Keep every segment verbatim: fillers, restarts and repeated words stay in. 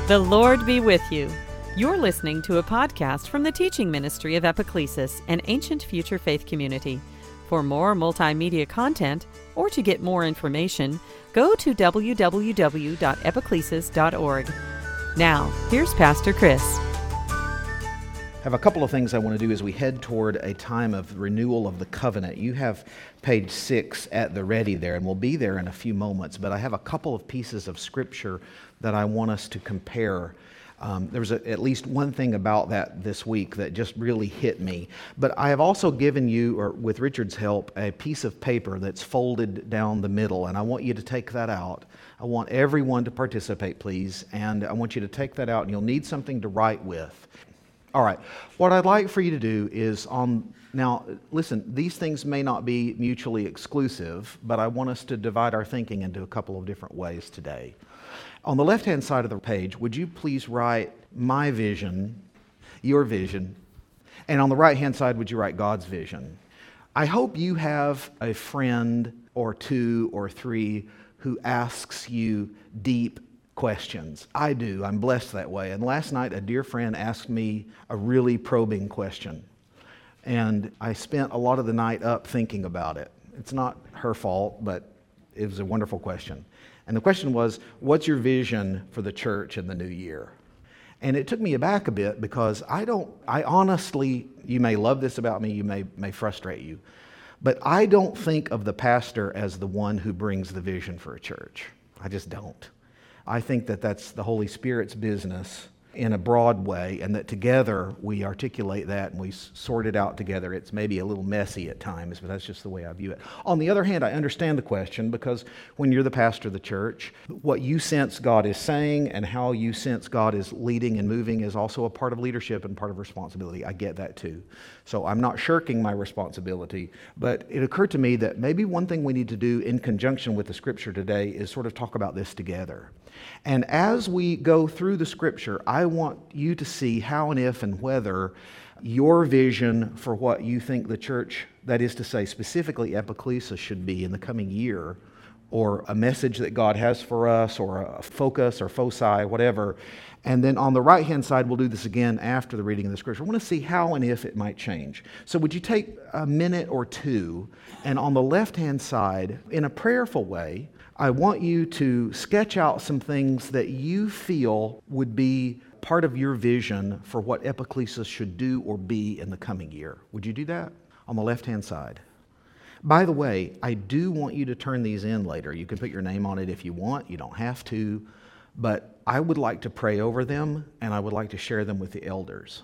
The Lord be with you. You're listening to a podcast from the teaching ministry of Epiclesis, an ancient future faith community. For more multimedia content, or to get more information, go to w w w dot epiclesis dot org. Now, here's Pastor Chris. I have a couple of things I want to do as we head toward a time of renewal of the covenant. You have page six at the ready there, and we'll be there in a few moments, but I have a couple of pieces of scripture that I want us to compare. Um, there was a, at least one thing about that this week that just really hit me. But I have also given you, or with Richard's help, a piece of paper that's folded down the middle, and I want you to take that out. I want everyone to participate, please, and I want you to take that out, and you'll need something to write with. All right, what I'd like for you to do is on, now listen, these things may not be mutually exclusive, but I want us to divide our thinking into a couple of different ways today. On the left-hand side of the page, would you please write my vision, your vision, and on the right-hand side, would you write God's vision? I hope you have a friend or two or three who asks you deep questions. I do. I'm blessed that way. And last night, a dear friend asked me a really probing question. And I spent a lot of the night up thinking about it. It's not her fault, but it was a wonderful question. And the question was, what's your vision for the church in the new year? And it took me aback a bit because I don't, I honestly, you may love this about me, you may, may frustrate you, but I don't think of the pastor as the one who brings the vision for a church. I just don't. I think that that's the Holy Spirit's business in a broad way, and that together we articulate that and we sort it out together. It's maybe a little messy at times, but that's just the way I view it. On the other hand, I understand the question because when you're the pastor of the church, what you sense God is saying and how you sense God is leading and moving is also a part of leadership and part of responsibility. I get that too. So I'm not shirking my responsibility, but it occurred to me that maybe one thing we need to do in conjunction with the scripture today is sort of talk about this together. And as we go through the scripture, I want you to see how and if and whether your vision for what you think the church, that is to say specifically Epiclesis, should be in the coming year, or a message that God has for us, or a focus or foci, whatever. And then on the right-hand side, we'll do this again after the reading of the scripture. I want to see how and if it might change. So would you take a minute or two, and on the left-hand side, in a prayerful way, I want you to sketch out some things that you feel would be part of your vision for what Epiclesis should do or be in the coming year. Would you do that? On the left-hand side. By the way, I do want you to turn these in later. You can put your name on it if you want. You don't have to. But I would like to pray over them, and I would like to share them with the elders.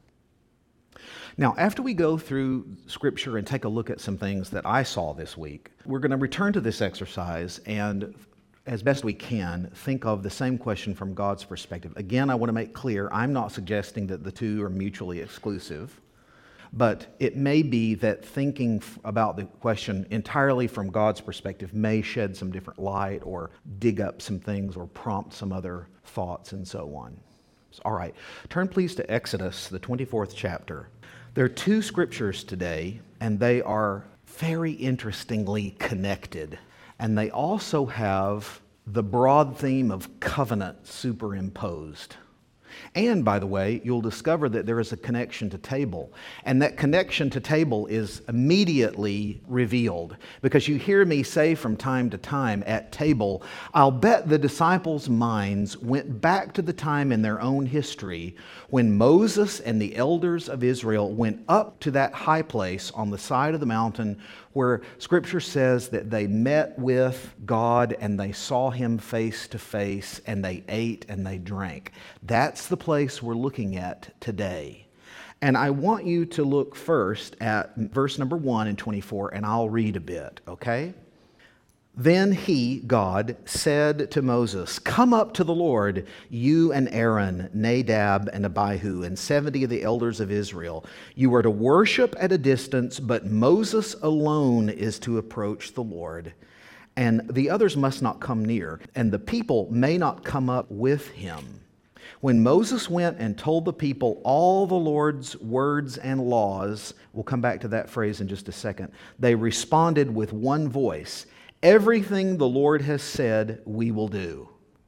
Now, after we go through Scripture and take a look at some things that I saw this week, we're going to return to this exercise and, as best we can, think of the same question from God's perspective. Again, I want to make clear, I'm not suggesting that the two are mutually exclusive, but it may be that thinking about the question entirely from God's perspective may shed some different light or dig up some things or prompt some other thoughts and so on. All right, turn please to Exodus, the twenty-fourth chapter. There are two scriptures today, and they are very interestingly connected. And they also have the broad theme of covenant superimposed. And, by the way, you'll discover that there is a connection to table. And that connection to table is immediately revealed. Because you hear me say from time to time at table, I'll bet the disciples' minds went back to the time in their own history when Moses and the elders of Israel went up to that high place on the side of the mountain where Scripture says that they met with God and they saw Him face to face and they ate and they drank. That's the place we're looking at today. And I want you to look first at verse number one and twenty-four, and I'll read a bit, okay? Then he, God, said to Moses, "Come up to the Lord, you and Aaron, Nadab and Abihu, and seventy of the elders of Israel. You are to worship at a distance, but Moses alone is to approach the Lord. And the others must not come near, and the people may not come up with him." When Moses went and told the people all the Lord's words and laws, we'll come back to that phrase in just a second, they responded with one voice, "Everything the Lord has said, we will do."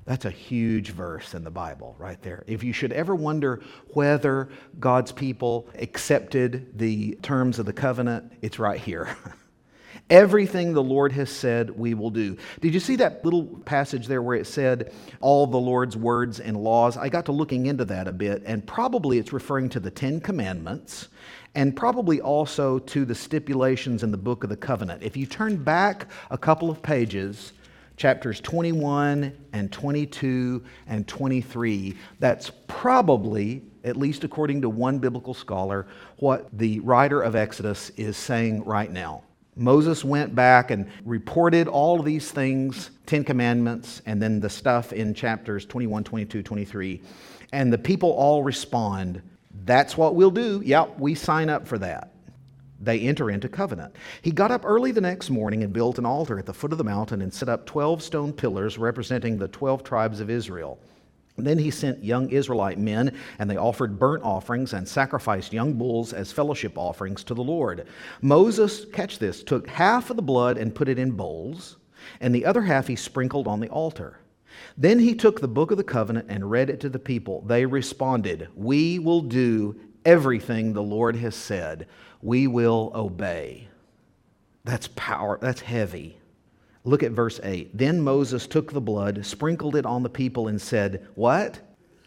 That's a huge verse in the Bible right there. If you should ever wonder whether God's people accepted the terms of the covenant, it's right here. Everything the Lord has said, we will do. Did you see that little passage there where it said, all the Lord's words and laws? I got to looking into that a bit, and probably it's referring to the Ten Commandments, and probably also to the stipulations in the Book of the Covenant. If you turn back a couple of pages, chapters twenty-one and twenty-two and twenty-three, that's probably, at least according to one biblical scholar, what the writer of Exodus is saying right now. Moses went back and reported all of these things, Ten Commandments, and then the stuff in chapters twenty-one, twenty-two, twenty-three. And the people all respond, that's what we'll do. Yep, we sign up for that. They enter into covenant. He got up early the next morning and built an altar at the foot of the mountain and set up twelve stone pillars representing the twelve tribes of Israel. Then he sent young Israelite men, and they offered burnt offerings and sacrificed young bulls as fellowship offerings to the Lord. Moses, catch this, took half of the blood and put it in bowls, and the other half he sprinkled on the altar. Then he took the book of the covenant and read it to the people. They responded, we will do everything the Lord has said. We will obey. That's power. That's heavy. Look at verse eight. Then Moses took the blood, sprinkled it on the people, and said, what?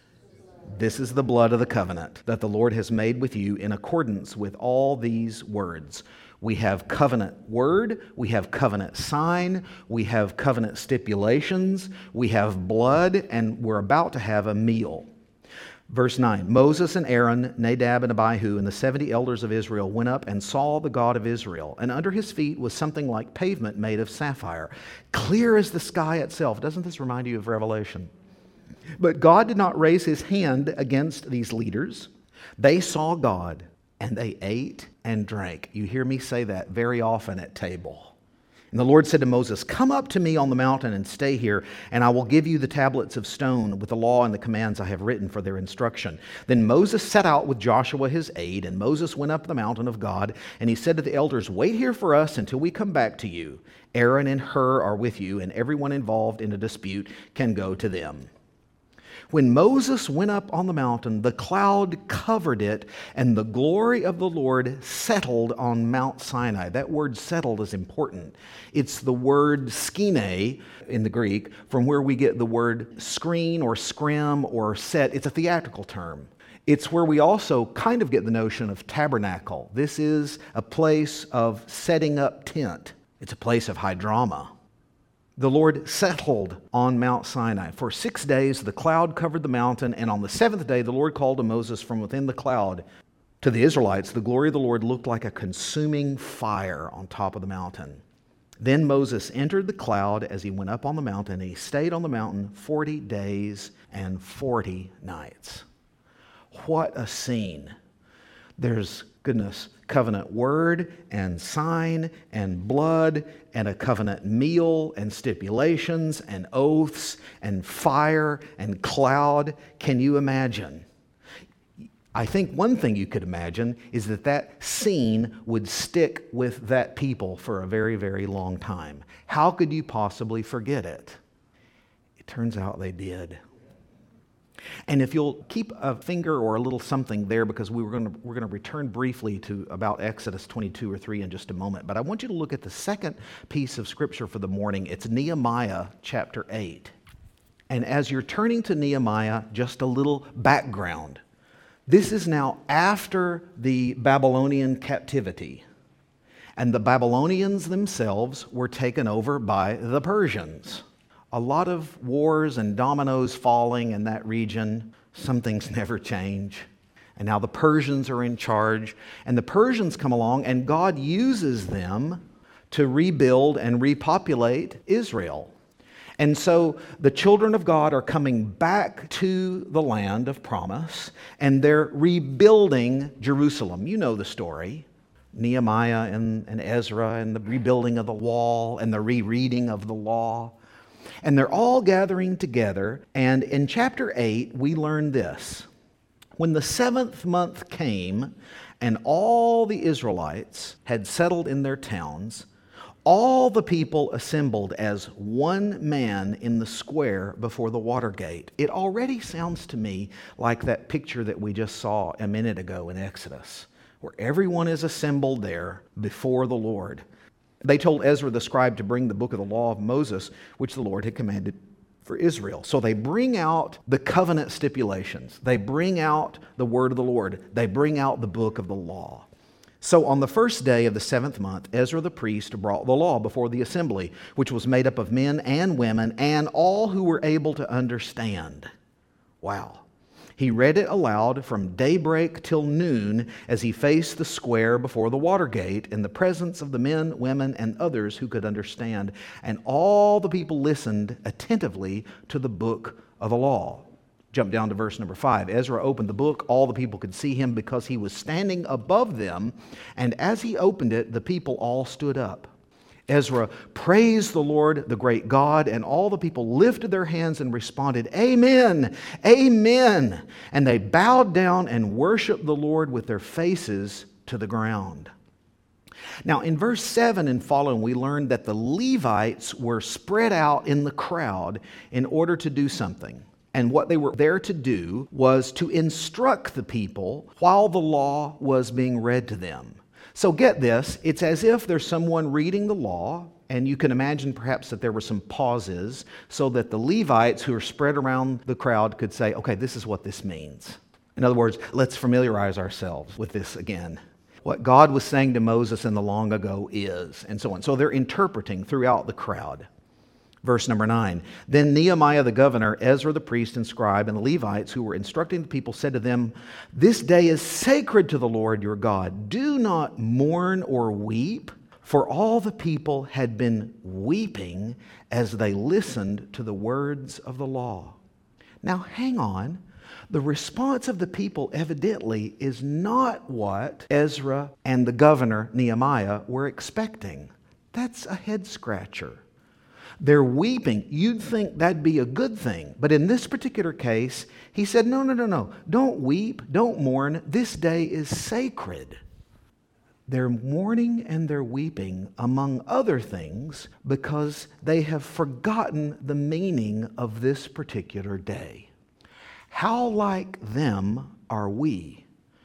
This is the blood of the covenant that the Lord has made with you in accordance with all these words. We have covenant word, we have covenant sign, we have covenant stipulations, we have blood, and we're about to have a meal. Verse nine, Moses and Aaron, Nadab and Abihu, and the seventy elders of Israel went up and saw the God of Israel. And under his feet was something like pavement made of sapphire, clear as the sky itself. Doesn't this remind you of Revelation? But God did not raise his hand against these leaders. They saw God, and they ate and drank. You hear me say that very often at table. And the Lord said to Moses, come up to me on the mountain and stay here, and I will give you the tablets of stone with the law and the commands I have written for their instruction. Then Moses set out with Joshua his aide, and Moses went up the mountain of God, and he said to the elders, wait here for us until we come back to you. Aaron and Hur are with you, and everyone involved in a dispute can go to them. When Moses went up on the mountain, the cloud covered it, and the glory of the Lord settled on Mount Sinai. That word settled is important. It's the word skine in the Greek, from where we get the word screen or scrim or set. It's a theatrical term. It's where we also kind of get the notion of tabernacle. This is a place of setting up tent. It's a place of high drama. The Lord settled on Mount Sinai. For six days the cloud covered the mountain, and on the seventh day the Lord called to Moses from within the cloud. To the Israelites, the glory of the Lord looked like a consuming fire on top of the mountain. Then Moses entered the cloud as he went up on the mountain, and he stayed on the mountain forty days and forty nights. What a scene. There's, goodness, covenant word and sign and blood and a covenant meal and stipulations and oaths and fire and cloud. Can you imagine? I think one thing you could imagine is that that scene would stick with that people for a very, very long time. How could you possibly forget it? It turns out they did. And if you'll keep a finger or a little something there, because we were going to, we're going to return briefly to about Exodus twenty-two or three in just a moment, but I want you to look at the second piece of Scripture for the morning. It's Nehemiah chapter eight. And as you're turning to Nehemiah, just a little background. This is now after the Babylonian captivity. And the Babylonians themselves were taken over by the Persians. A lot of wars and dominoes falling in that region. Some things never change. And now the Persians are in charge. And the Persians come along, and God uses them to rebuild and repopulate Israel. And so the children of God are coming back to the land of promise, and they're rebuilding Jerusalem. You know the story. Nehemiah and, and Ezra, and the rebuilding of the wall, and the rereading of the law. And they're all gathering together, and in chapter eight, we learn this. When the seventh month came, and all the Israelites had settled in their towns, All the people assembled as one man in the square before the water gate. It already sounds to me like that picture that we just saw a minute ago in Exodus, where everyone is assembled there before the Lord. They told Ezra the scribe to bring the book of the law of Moses, which the Lord had commanded for Israel. So they bring out the covenant stipulations. They bring out the word of the Lord. They bring out the book of the law. So on the first day of the seventh month, Ezra the priest brought the law before the assembly, which was made up of men and women and all who were able to understand. Wow. He read it aloud from daybreak till noon as he faced the square before the water gate in the presence of the men, women, and others who could understand. And all the people listened attentively to the book of the law. Jump down to verse number five. Ezra opened the book. All the people could see him because he was standing above them. And as he opened it, the people all stood up. Ezra praised the Lord, the great God, and all the people lifted their hands and responded, Amen, Amen. And they bowed down and worshiped the Lord with their faces to the ground. Now, in verse seven and following, we learned that the Levites were spread out in the crowd in order to do something. And what they were there to do was to instruct the people while the law was being read to them. So get this, it's as if there's someone reading the law, and you can imagine perhaps that there were some pauses so that the Levites who are spread around the crowd could say, okay, this is what this means. In other words, let's familiarize ourselves with this again. What God was saying to Moses in the long ago is, and so on. So they're interpreting throughout the crowd. Verse number nine, then Nehemiah the governor, Ezra the priest and scribe, and the Levites who were instructing the people said to them, this day is sacred to the Lord your God. Do not mourn or weep, for all the people had been weeping as they listened to the words of the law. Now hang on. The response of the people evidently is not what Ezra and the governor Nehemiah were expecting. That's a head scratcher. They're weeping. You'd think that'd be a good thing. But in this particular case, he said, no, no, no, no. Don't weep. Don't mourn. This day is sacred. They're mourning and they're weeping, among other things, because they have forgotten the meaning of this particular day. How like them are we?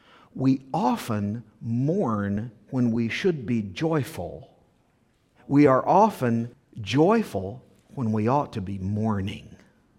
We often mourn when we should be joyful. We are often joyful when we ought to be mourning.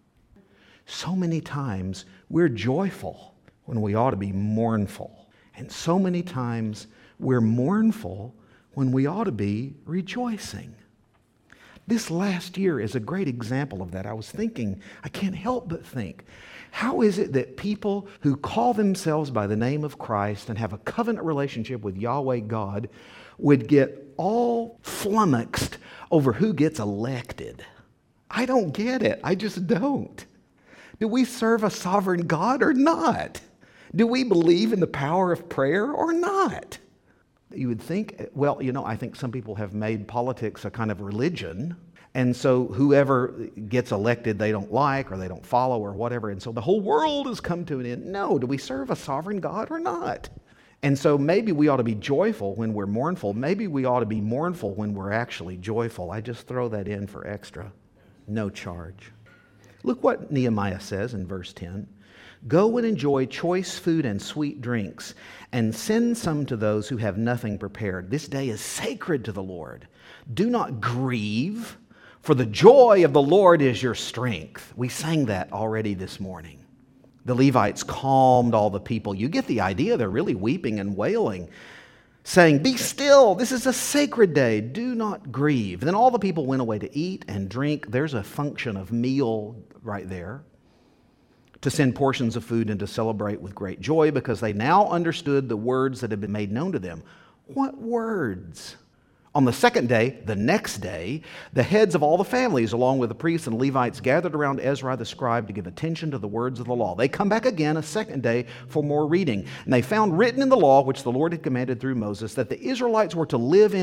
So many times we're joyful when we ought to be mournful. And so many times we're mournful when we ought to be rejoicing. This last year is a great example of that. I was thinking, I can't help but think, how is it that people who call themselves by the name of Christ and have a covenant relationship with Yahweh God would get all flummoxed over who gets elected? I don't get it. I just don't. Do we serve a sovereign God or not? Do we believe in the power of prayer or not? You would think, well, you know, I think some people have made politics a kind of religion. And so whoever gets elected they don't like or they don't follow or whatever. And so the whole world has come to an end. No, do we serve a sovereign God or not? And so maybe we ought to be joyful when we're mournful. Maybe we ought to be mournful when we're actually joyful. I just throw that in for extra. No charge. Look what Nehemiah says in verse ten. Go and enjoy choice food and sweet drinks, and send some to those who have nothing prepared. This day is sacred to the Lord. Do not grieve, for the joy of the Lord is your strength. We sang that already this morning. The Levites calmed all the people. You get the idea. They're really weeping and wailing, saying, be still. This is a sacred day. Do not grieve. Then all the people went away to eat and drink. There's a function of meal right there. To send portions of food and to celebrate with great joy because they now understood the words that had been made known to them. What words? On the second day, the next day, the heads of all the families, along with the priests and Levites, gathered around Ezra the scribe to give attention to the words of the law. They come back again a second day for more reading. And they found written in the law, which the Lord had commanded through Moses, that the Israelites were to live in booths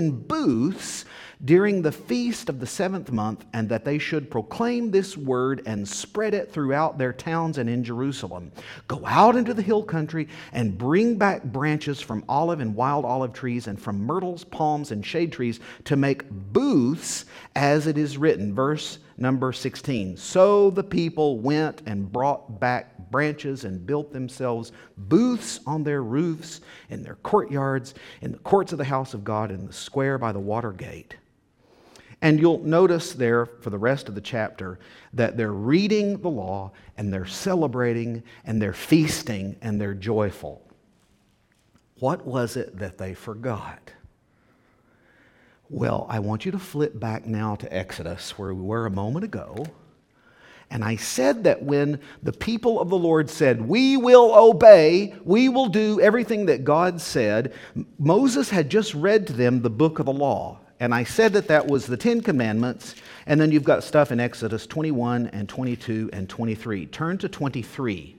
booths during the feast of the seventh month, and that they should proclaim this word and spread it throughout their towns and in Jerusalem. Go out into the hill country and bring back branches from olive and wild olive trees and from myrtles, palms, and shade trees to make booths, as it is written. Verse number sixteen. So the people went and brought back branches and built themselves booths on their roofs, in their courtyards, in the courts of the house of God, in the square by the water gate. And you'll notice there for the rest of the chapter that they're reading the law and they're celebrating and they're feasting and they're joyful. What was it that they forgot? Well, I want you to flip back now to Exodus, where we were a moment ago. And I said that when the people of the Lord said, we will obey, we will do everything that God said, Moses had just read to them the book of the law. And I said that that was the Ten Commandments. And then you've got stuff in Exodus twenty-one and twenty-two and twenty-three. Turn to twenty-three.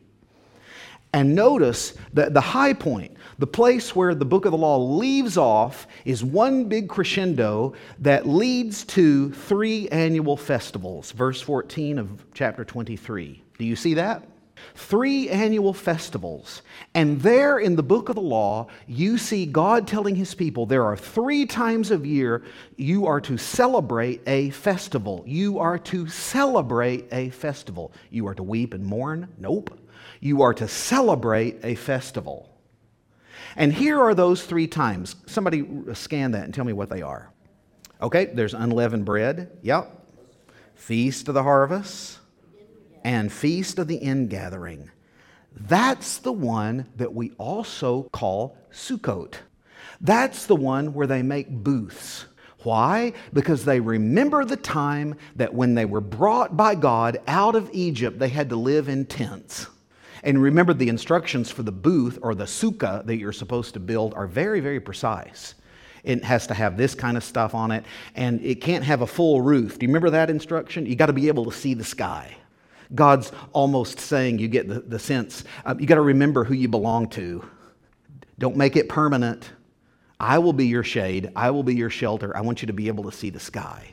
And notice that the high point, the place where the book of the law leaves off, is one big crescendo that leads to three annual festivals. Verse fourteen of chapter twenty-three. Do you see that? Three annual festivals. And there in the book of the law, you see God telling his people there are three times a year you are to celebrate a festival. You are to celebrate a festival. You are to weep and mourn? Nope. You are to celebrate a festival. And here are those three times. Somebody scan that and tell me what they are. Okay, there's unleavened bread. Yep. Feast of the harvest. And feast of the ingathering. That's the one that we also call Sukkot. That's the one where they make booths. Why? Because they remember the time that when they were brought by God out of Egypt, they had to live in tents. And remember, the instructions for the booth or the sukkah that you're supposed to build are very, very precise. It has to have this kind of stuff on it, and it can't have a full roof. Do you remember that instruction? You got to be able to see the sky. God's almost saying, you get the, the sense, uh, you got to remember who you belong to. Don't make it permanent. I will be your shade. I will be your shelter. I want you to be able to see the sky.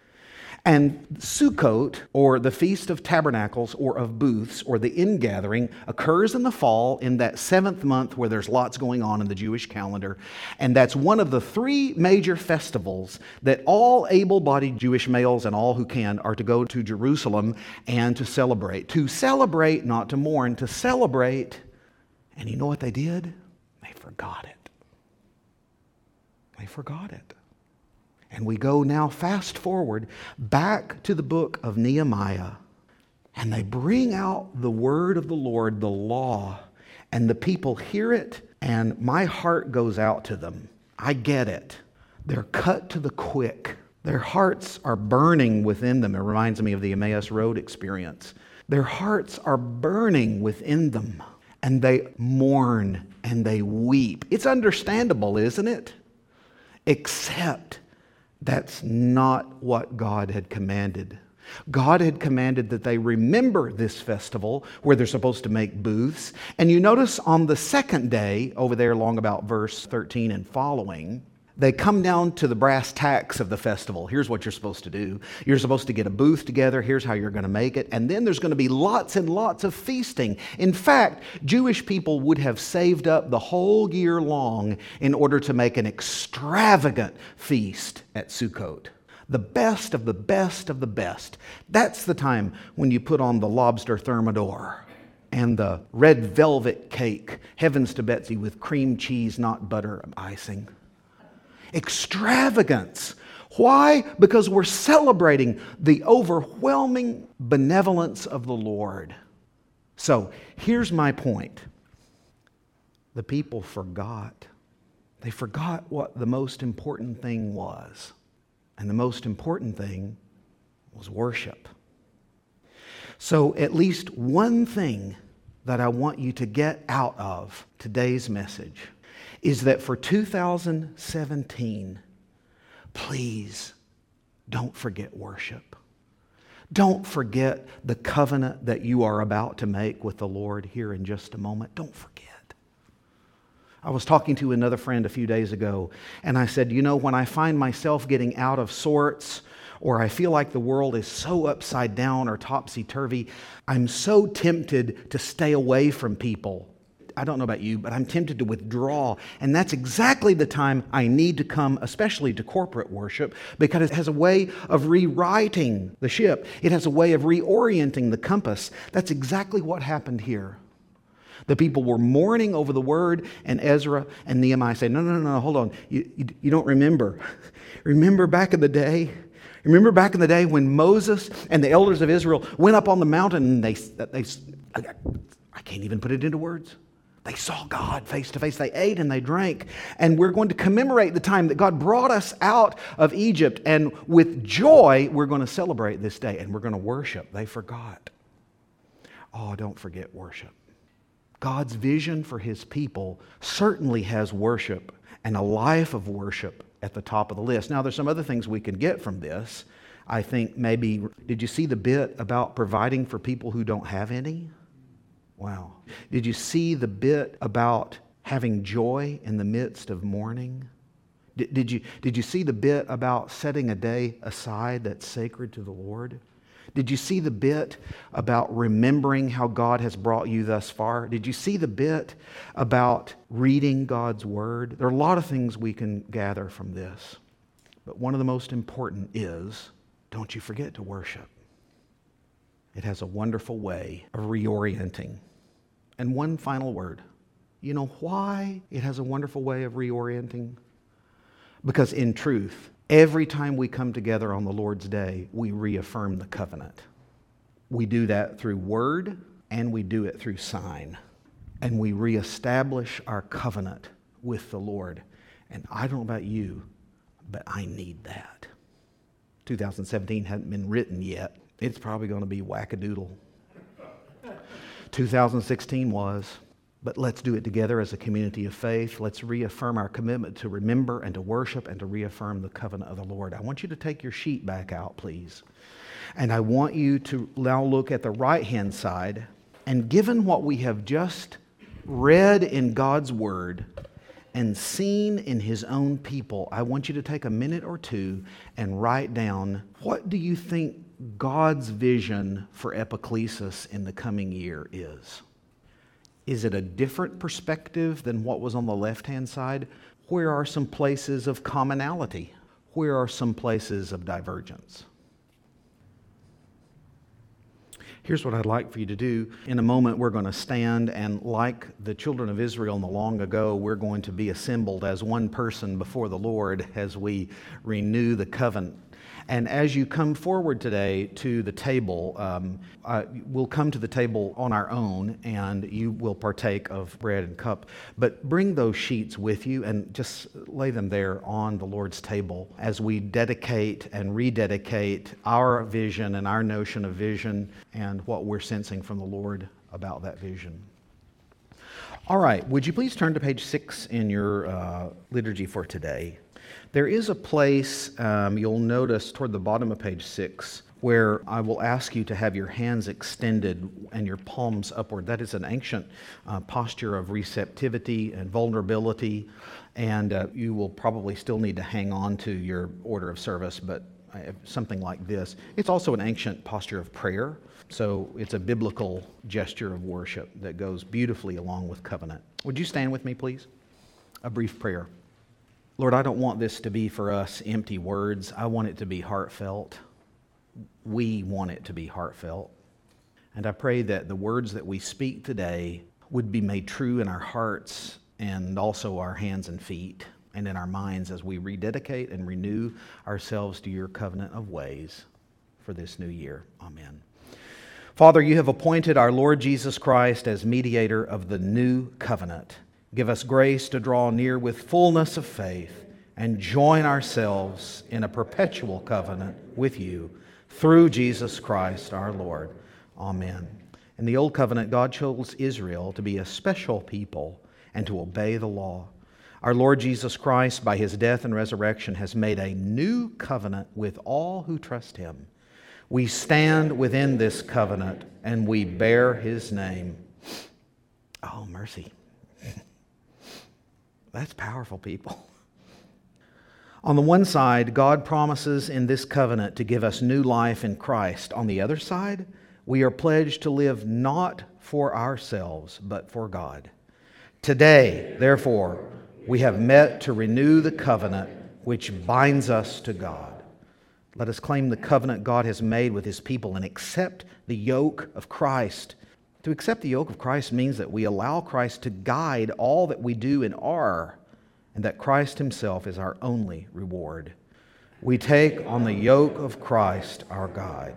And Sukkot, or the Feast of Tabernacles, or of Booths, or the ingathering, occurs in the fall in that seventh month where there's lots going on in the Jewish calendar. And that's one of the three major festivals that all able-bodied Jewish males and all who can are to go to Jerusalem and to celebrate. To celebrate, not to mourn, to celebrate. And you know what they did? They forgot it. They forgot it. And we go now fast forward back to the book of Nehemiah. And they bring out the word of the Lord, the law. And the people hear it, and my heart goes out to them. I get it. They're cut to the quick. Their hearts are burning within them. It reminds me of the Emmaus Road experience. Their hearts are burning within them. And they mourn and they weep. It's understandable, isn't it? Except that's not what God had commanded. God had commanded that they remember this festival where they're supposed to make booths. And you notice on the second day, over there along about verse thirteen and following, they come down to the brass tacks of the festival. Here's what you're supposed to do. You're supposed to get a booth together. Here's how you're going to make it. And then there's going to be lots and lots of feasting. In fact, Jewish people would have saved up the whole year long in order to make an extravagant feast at Sukkot. The best of the best of the best. That's the time when you put on the lobster thermidor and the red velvet cake, heavens to Betsy, with cream cheese, not butter icing. Extravagance. Why? Because we're celebrating the overwhelming benevolence of the Lord. So here's my point. The people forgot. They forgot what the most important thing was. And the most important thing was worship. So at least one thing that I want you to get out of today's message is that for two thousand seventeen, please don't forget worship. Don't forget the covenant that you are about to make with the Lord here in just a moment. Don't forget. I was talking to another friend a few days ago, and I said, you know, when I find myself getting out of sorts, or I feel like the world is so upside down or topsy-turvy, I'm so tempted to stay away from people. I don't know about you, but I'm tempted to withdraw. And that's exactly the time I need to come, especially to corporate worship, because it has a way of rewriting the ship. It has a way of reorienting the compass. That's exactly what happened here. The people were mourning over the word, and Ezra and Nehemiah say, no, no, no, no, hold on. You, you, you don't remember. Remember back in the day? Remember back in the day when Moses and the elders of Israel went up on the mountain and they, they I can't even put it into words. They saw God face to face. They ate and they drank. And we're going to commemorate the time that God brought us out of Egypt. And with joy, we're going to celebrate this day. And we're going to worship. They forgot. Oh, don't forget worship. God's vision for His people certainly has worship and a life of worship at the top of the list. Now, there's some other things we can get from this. I think maybe, did you see the bit about providing for people who don't have any? Wow. Did you see the bit about having joy in the midst of mourning? Did, did you, did you see the bit about setting a day aside that's sacred to the Lord? Did you see the bit about remembering how God has brought you thus far? Did you see the bit about reading God's Word? There are a lot of things we can gather from this. But one of the most important is, don't you forget to worship. It has a wonderful way of reorienting. And one final word. You know why it has a wonderful way of reorienting? Because in truth, every time we come together on the Lord's Day, we reaffirm the covenant. We do that through word, and we do it through sign. And we reestablish our covenant with the Lord. And I don't know about you, but I need that. two thousand seventeen hasn't been written yet. It's probably going to be wackadoodle. two thousand sixteen was. But let's do it together as a community of faith. Let's reaffirm our commitment to remember and to worship and to reaffirm the covenant of the Lord. I want you to take your sheet back out, please. And I want you to now look at the right-hand side. And given what we have just read in God's Word and seen in His own people, I want you to take a minute or two and write down, what do you think God's vision for Epiclesis in the coming year is? Is it a different perspective than what was on the left-hand side? Where are some places of commonality? Where are some places of divergence? Here's what I'd like for you to do. In a moment, we're going to stand, and like the children of Israel in the long ago, we're going to be assembled as one person before the Lord as we renew the covenant. And as you come forward today to the table, um, uh, we'll come to the table on our own, and you will partake of bread and cup. But bring those sheets with you and just lay them there on the Lord's table as we dedicate and rededicate our vision and our notion of vision and what we're sensing from the Lord about that vision. All right, would you please turn to page six in your uh, liturgy for today? There is a place, um, you'll notice toward the bottom of page six, where I will ask you to have your hands extended and your palms upward. That is an ancient uh, posture of receptivity and vulnerability, and uh, you will probably still need to hang on to your order of service, but something like this. It's also an ancient posture of prayer, so it's a biblical gesture of worship that goes beautifully along with covenant. Would you stand with me, please? A brief prayer. Lord, I don't want this to be for us empty words. I want it to be heartfelt. We want it to be heartfelt. And I pray that the words that we speak today would be made true in our hearts and also our hands and feet and in our minds as we rededicate and renew ourselves to your covenant of ways for this new year. Amen. Father, you have appointed our Lord Jesus Christ as mediator of the new covenant. Give us grace to draw near with fullness of faith and join ourselves in a perpetual covenant with you through Jesus Christ our Lord. Amen. In the Old Covenant, God chose Israel to be a special people and to obey the law. Our Lord Jesus Christ, by His death and resurrection, has made a new covenant with all who trust Him. We stand within this covenant and we bear His name. Oh, mercy. That's powerful, people. On the one side, God promises in this covenant to give us new life in Christ. On the other side, we are pledged to live not for ourselves, but for God. Today, therefore, we have met to renew the covenant which binds us to God. Let us claim the covenant God has made with His people and accept the yoke of Christ. To accept the yoke of Christ means that we allow Christ to guide all that we do and are, and that Christ Himself is our only reward. We take on the yoke of Christ our guide.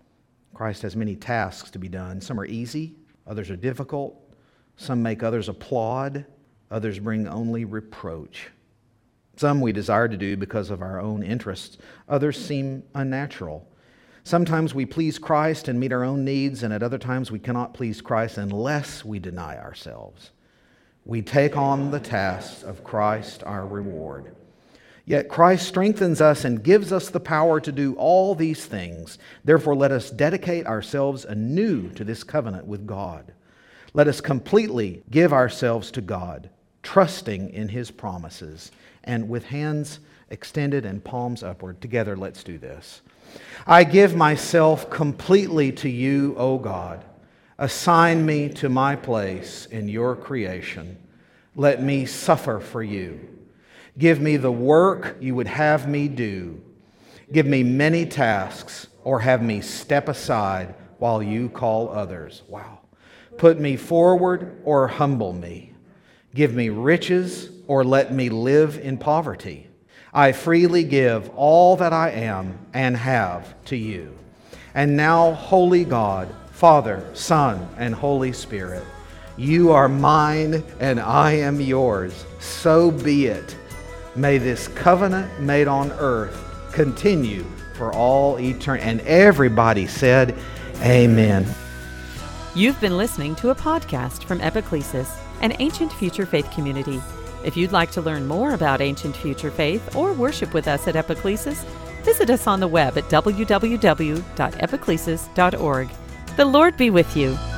Christ has many tasks to be done. Some are easy, others are difficult. Some make others applaud, others bring only reproach. Some we desire to do because of our own interests. Others seem unnatural. Sometimes we please Christ and meet our own needs, and at other times we cannot please Christ unless we deny ourselves. We take on the tasks of Christ, our reward. Yet Christ strengthens us and gives us the power to do all these things. Therefore, let us dedicate ourselves anew to this covenant with God. Let us completely give ourselves to God, trusting in His promises. And with hands extended and palms upward, together let's do this. I give myself completely to you, O God. Assign me to my place in your creation. Let me suffer for you. Give me the work you would have me do. Give me many tasks, or have me step aside while you call others. Wow. Put me forward or humble me. Give me riches or let me live in poverty. I freely give all that I am and have to you. And now, Holy God, Father, Son, and Holy Spirit, you are mine and I am yours. So be it. May this covenant made on earth continue for all eternity. And everybody said, Amen. You've been listening to a podcast from Epiclesis, an Ancient Future Faith community. If you'd like to learn more about Ancient Future Faith or worship with us at Epiclesis, visit us on the web at w w w dot epiclesis dot org. The Lord be with you.